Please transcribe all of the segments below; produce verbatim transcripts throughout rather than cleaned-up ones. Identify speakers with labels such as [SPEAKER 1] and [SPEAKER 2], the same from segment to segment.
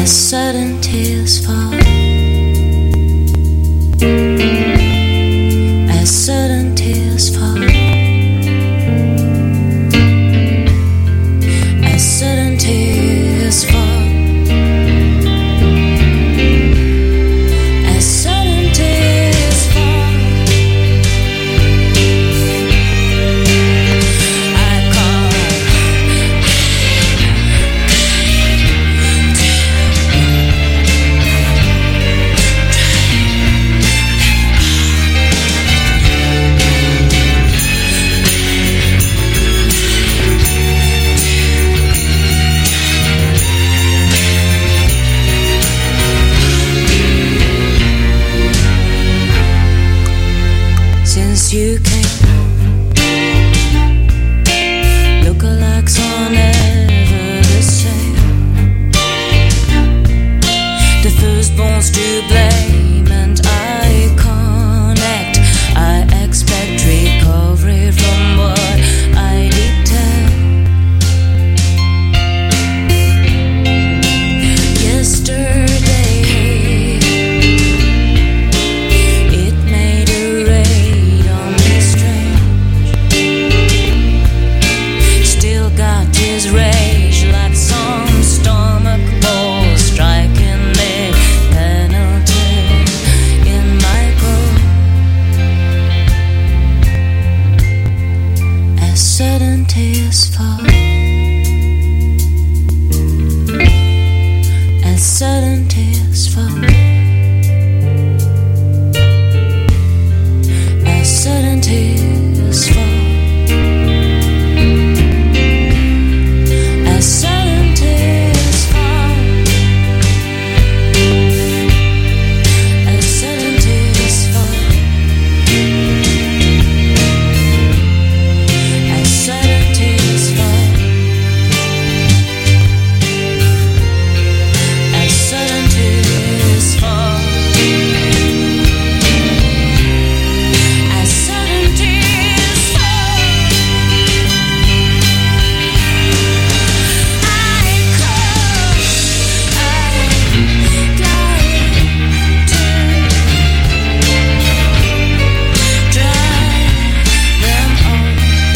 [SPEAKER 1] sudden tears fall, as sudden tears fall, as sudden tears fall. You came, lookalikes are never the same. The firstborn's to blame, and I connect. I expect recovery from what I did tell. Yesterday it made a raid on me strange. Still got his rage like some stomach ball striking me penalty in my grove. As sudden tears fall, as sudden tears fall, as sudden tears fall, as sudden tears fall, as sudden tears fall, as sudden tears fall, as sudden tears fall. As sudden tears fall, I come, I glide to dry them all.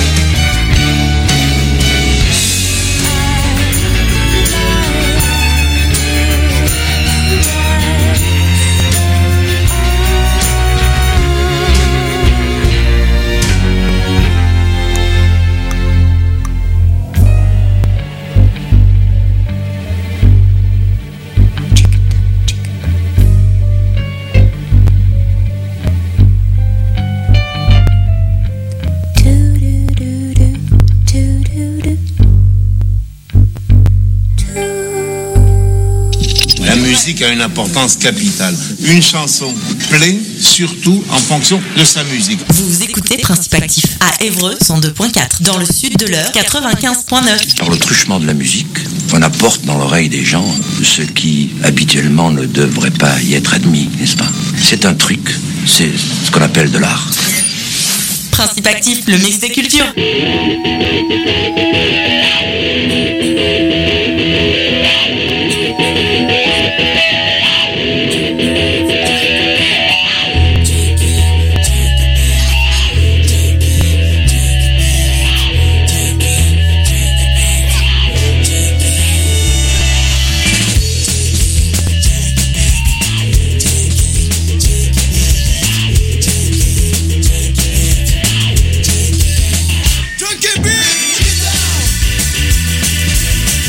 [SPEAKER 2] La musique a une importance capitale. Une chanson plaît surtout en fonction de sa musique.
[SPEAKER 3] Vous écoutez Principe Actif à Évreux cent deux point quatre, dans le sud de l'Eure quatre-vingt-quinze point neuf.
[SPEAKER 4] Par le truchement de la musique, on apporte dans l'oreille des gens ce qui habituellement ne devrait pas y être admis, n'est-ce pas? C'est un truc, c'est ce qu'on appelle de l'art.
[SPEAKER 3] Principe Actif, le mix des cultures.
[SPEAKER 5] Junkie beat, get down.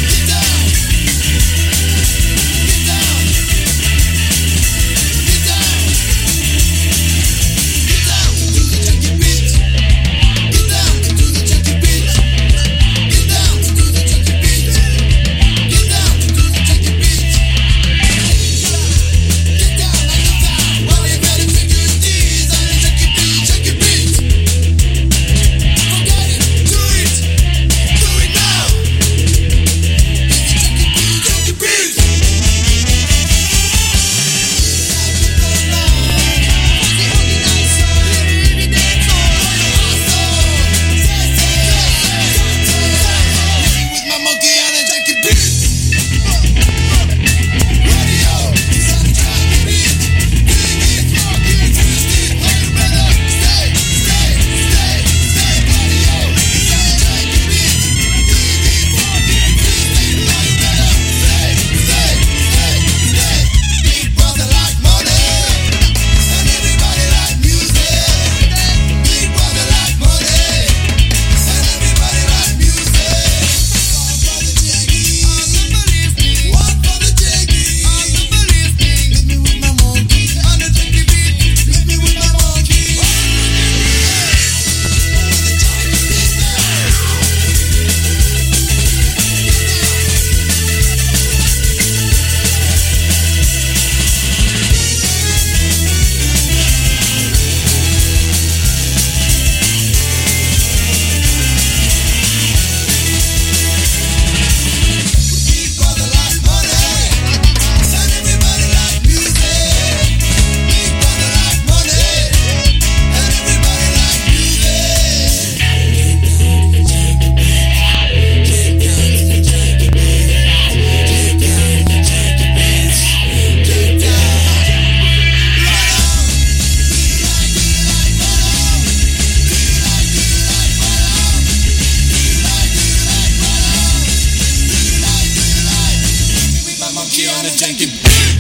[SPEAKER 5] junkie on a junkie.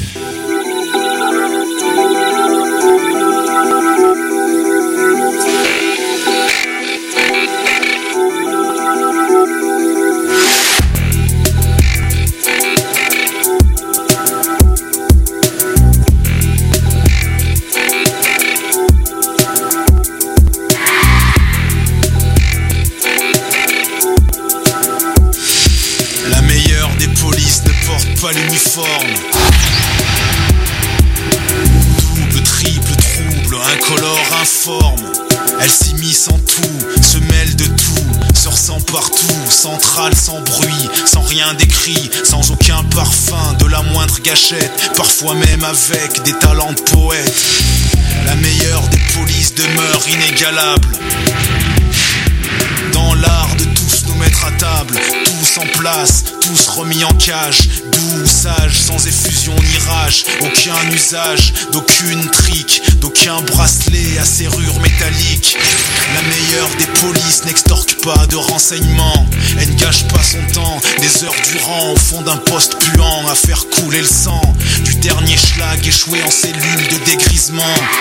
[SPEAKER 6] Pas l'uniforme. Double, triple, trouble, incolore, informe. Elle s'immisce en tout, se mêle de tout, se ressent partout, centrale sans bruit, sans rien d'écrit, sans aucun parfum, de la moindre gâchette, parfois même avec des talents de poète. La meilleure des polices demeure inégalable. Dans l'art de tous nous mettre à table, tous en place, tous remis en cage, doux, sage, sans effusion ni rage, aucun usage, d'aucune trique, d'aucun bracelet à serrure métallique. La meilleure des polices n'extorque pas de renseignements, elle ne gâche pas son temps, des heures durant au fond d'un poste puant à faire couler le sang du dernier schlag échoué en cellule de dégrisement.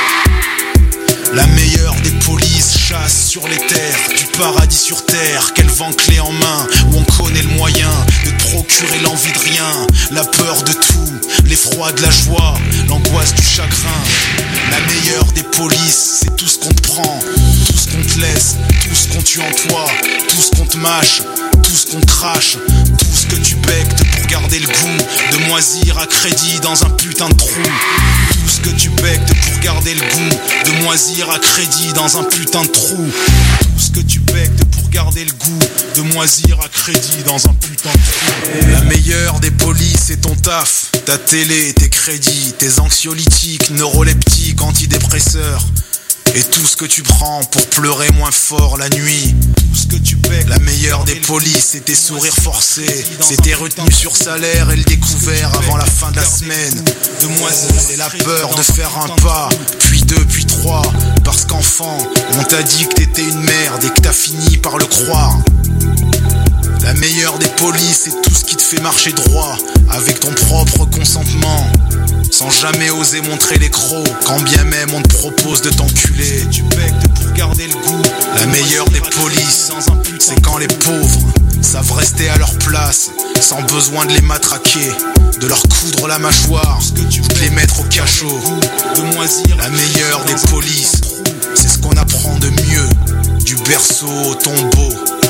[SPEAKER 6] La meilleure des polices chasse sur les terres du paradis sur terre, qu'elle vend clé en main, où on connaît le moyen de te procurer l'envie de rien, la peur de tout, l'effroi de la joie, l'angoisse du chagrin. La meilleure des polices, c'est tout ce qu'on te prend, tout ce qu'on te laisse, tout ce qu'on tue en toi, tout ce qu'on te mâche, tout ce qu'on crache, tout ce que tu bectes pour garder le goût de moisir à crédit dans un putain de trou. Tout ce que tu bectes pour garder le goût de moisir à crédit dans un putain de trou. Tout ce que tu bectes pour garder le goût de moisir à crédit dans un putain de trou. La meilleure des polices, c'est ton taf, ta télé, tes crédits, tes anxiolytiques, neuroleptiques, antidépresseurs. Et tout ce que tu prends pour pleurer moins fort la nuit. Tout ce que tu paies. La meilleure des polices, c'est tes sourires forcés, c'est tes retenues sur salaire et le découvert avant la fin de la semaine. Demoiselle, c'est la peur de faire un pas, puis deux, puis trois. Parce qu'enfant, on t'a dit que t'étais une merde et que t'as fini par le croire. La meilleure des polices, c'est tout ce qui te fait marcher droit, avec ton propre consentement, sans jamais oser montrer les crocs, quand bien même on te propose de t'enculer. Tu bectes pour garder le goût. La meilleure des polices, c'est quand les pauvres savent rester à leur place, sans besoin de les matraquer, de leur coudre la mâchoire, de les mettre au cachot. La meilleure des polices, c'est ce qu'on apprend de mieux, du berceau au tombeau.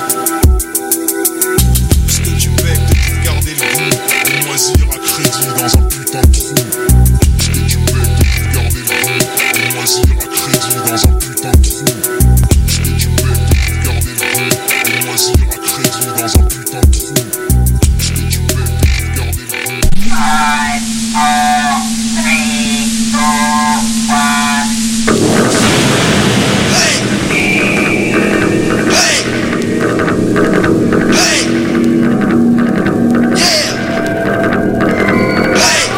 [SPEAKER 6] Ce que tu bectes pour garder le goût de moisir à crédit dans un putain de trou. Ce que tu bectes pour garder le goût de moisir à crédit dans un putain de trou. Ce que tu bectes pour garder le goût de moisir à crédit dans un putain de trou. Ce que tu bectes pour garder le goût. five, four, three, two, one. Hey! Hey! Hey! Yeah! Hey!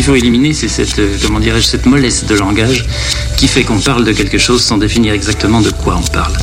[SPEAKER 5] qu'il faut éliminer, c'est cette, euh, comment dirais-je, cette mollesse de langage qui fait qu'on parle de quelque chose sans définir exactement de quoi on parle.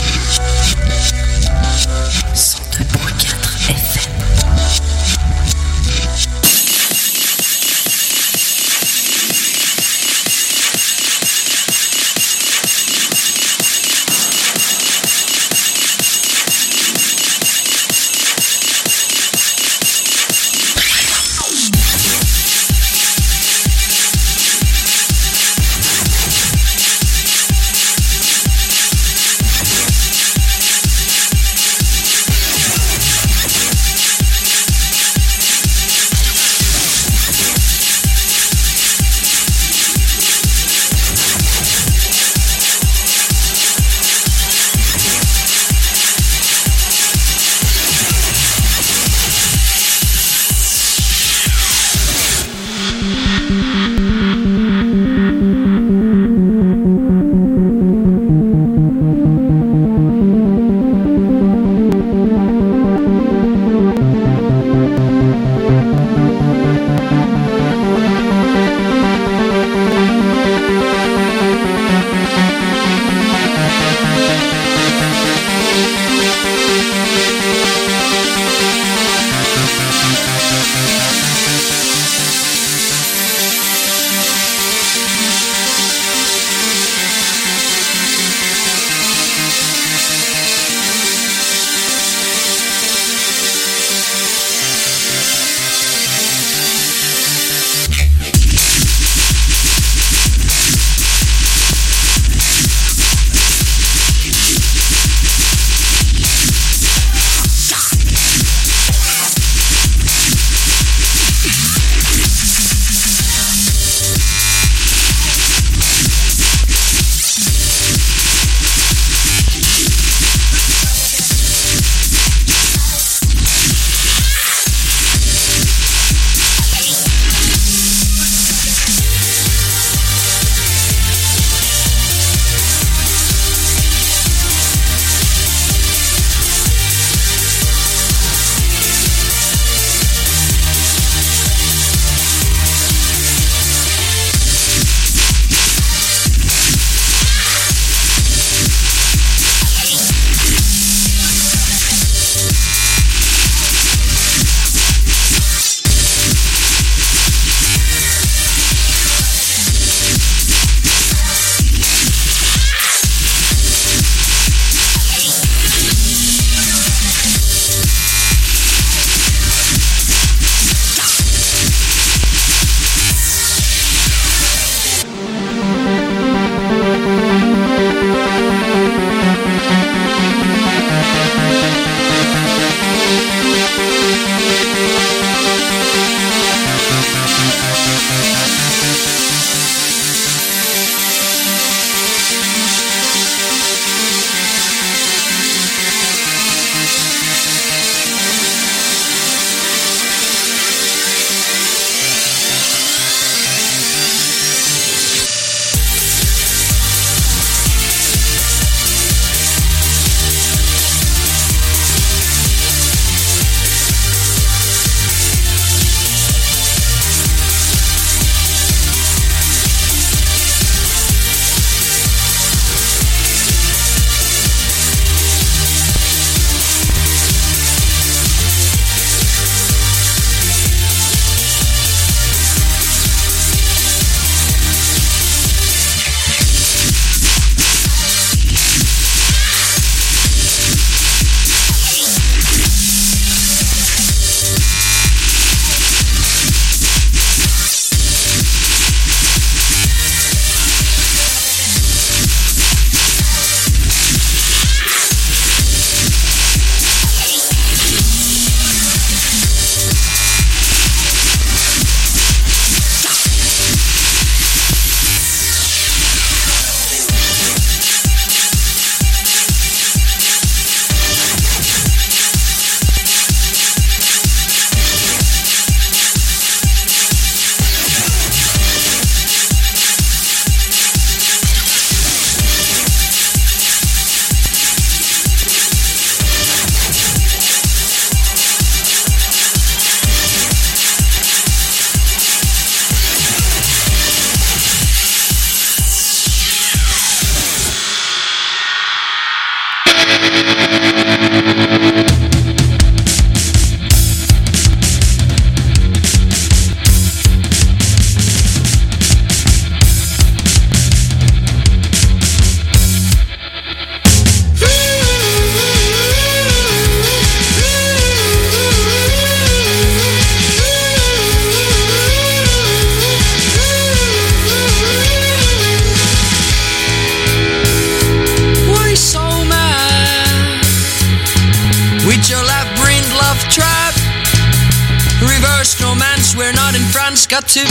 [SPEAKER 7] man's got to.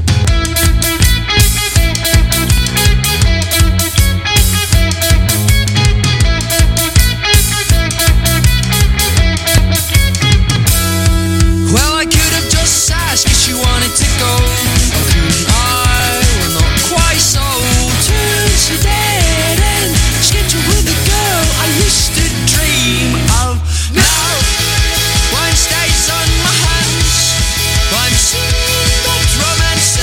[SPEAKER 7] Well, I could have just asked if she wanted to go. I was not quite so. Turns to dead end, scheduled with a girl I used to dream of. Now, wine stays on my hands. I'm seeing that romance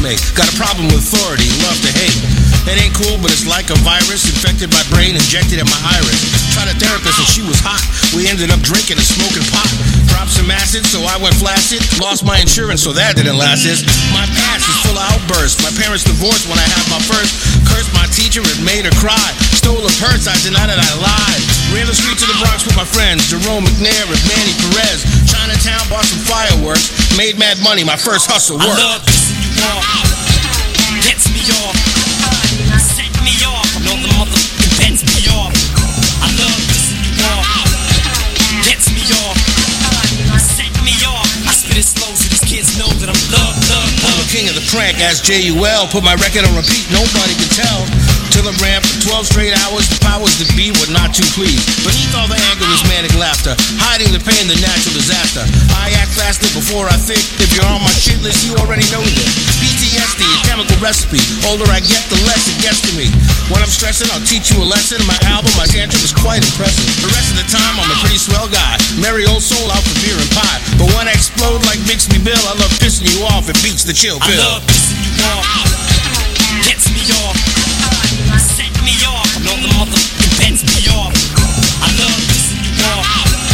[SPEAKER 8] make. Got a problem with authority, love to hate. It ain't cool, but it's like a virus infected my brain, injected in my iris. Tried a therapist and she was hot. We ended up drinking and smoking pot. Dropped some acid, so I went flaccid. Lost my insurance, so that didn't last. This my past is full of outbursts. My parents divorced when I had my first. Cursed my teacher, it made her cry. Stole her purse, I denied that I lied. Ran the streets of the Bronx with my friends, Jerome McNair and Manny Perez. Chinatown, bought some fireworks. Made mad money, my first hustle worked.
[SPEAKER 7] I love pissing you off. Gets me off. Set me off. I know the motherfucking bends me off. I love pissing you off. Gets me off. Set me off. I spit it slow so these kids know that I'm love, love, love.
[SPEAKER 8] I'm the king of the prank, ask J U L. Put my record on repeat, nobody can tell. Till it ran for twelve straight hours, the powers that be were not too pleased. Beneath all the anger is manic laughter, hiding the pain, the natural disaster. I act faster before I think. If you're on my shit list, you already know this. P T S D, a chemical recipe. Older I get, the less it gets to me. When I'm stressing, I'll teach you a lesson. My album, my tantrum is quite impressive. The rest of the time, I'm a pretty swell guy. Merry old soul out for beer and pie. But when I explode like Bixby Bill, I love pissing you off. It beats the chill pill.
[SPEAKER 7] I love pissing you off. Gets me off. Set me off. I know the motherfucking bends me off. I love pissing you off.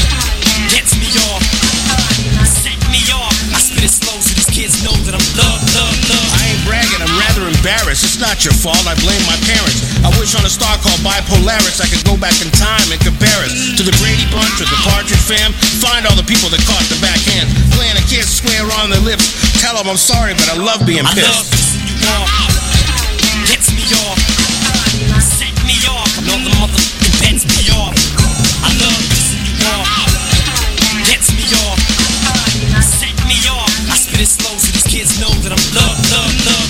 [SPEAKER 7] Gets me off. Set me off. I spit it slow so these kids know that I'm love, love, love.
[SPEAKER 8] I ain't bragging, I'm rather embarrassed. It's not your fault, I blame my parents. I wish on a star called Bipolaris I could go back in time and compare it to the Brady Bunch or the Partridge Fam. Find all the people that caught the backhand, playing a kiss square on their lips. Tell them I'm sorry, but I love being
[SPEAKER 7] I
[SPEAKER 8] pissed.
[SPEAKER 7] love pissing you off. Gets me off. Set me off. I know the motherfucking bends me off. I love pissing you off. Gets me off. Set me off. I spit it slow so these kids know that I'm love, love, love.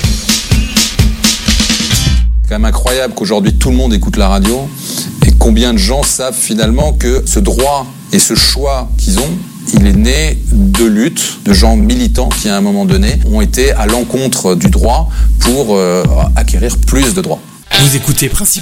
[SPEAKER 9] C'est quand même incroyable qu'aujourd'hui tout le monde écoute la radio et combien de gens savent finalement que ce droit et ce choix qu'ils ont, il est né de luttes, de gens militants qui à un moment donné ont été à l'encontre du droit pour euh, acquérir plus de droits.
[SPEAKER 10] Vous écoutez principalement